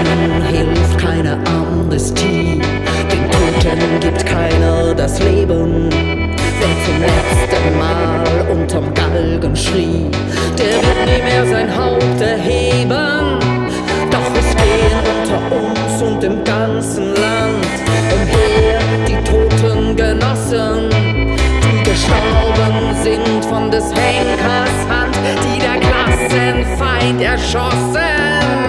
Toten hilft keine Amnestie, den Toten gibt keiner das Leben. Wer zum letzten Mal unterm Galgen schrie, der wird nie mehr sein Haupt erheben. Doch es gehen unter uns und im ganzen Land umher die toten Genossen, die gestorben sind von des Henkers Hand, die der Klassenfeind erschossen.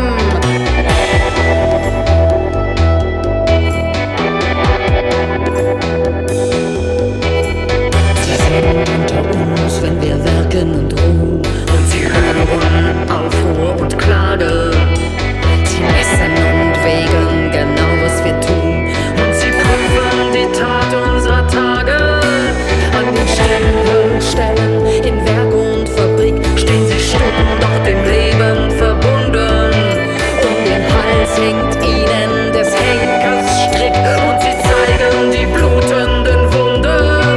Wenn wir werken und ruhen und sie hören Aufruhr und Klage. Sie messen und wägen genau, was wir tun, und sie prüfen die Tat unserer Tage. An den Stempelstellen in Werk und Fabrik stehen sie stumm, doch dem Leben verbunden. Um den Hals hängt ihnen des Henkers Strick und sie zeigen die blutenden Wunden.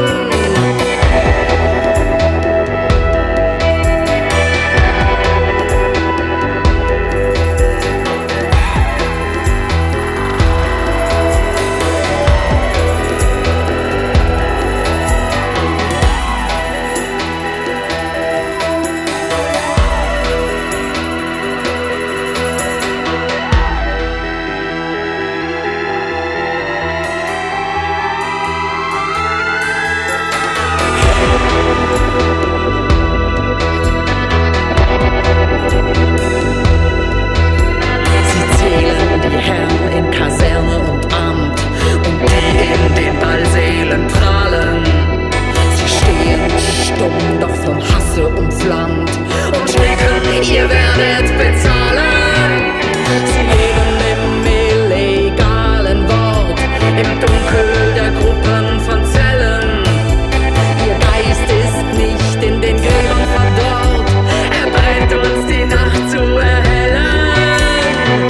Umflammt und schmecken, ihr werdet bezahlen. Sie leben im illegalen Wort, im Dunkel der Gruppen von Zellen. Ihr Geist ist nicht in den Gräbern verdorrt, er brennt uns die Nacht zu erhellen.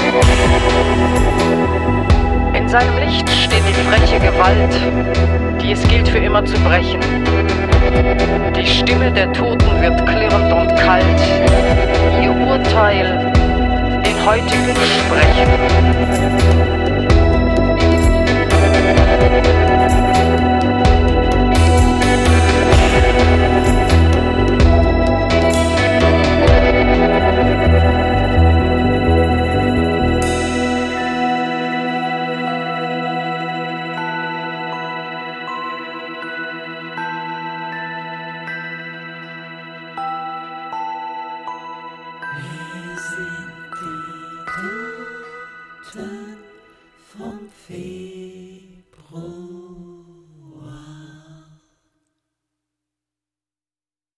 In seinem Licht steht die freche Gewalt, die es gilt für immer zu brechen. Die Stimme der Toten wird klirrend und kalt, ihr Urteil in heutigen Sprechen. Wir sind die Toten vom Fee.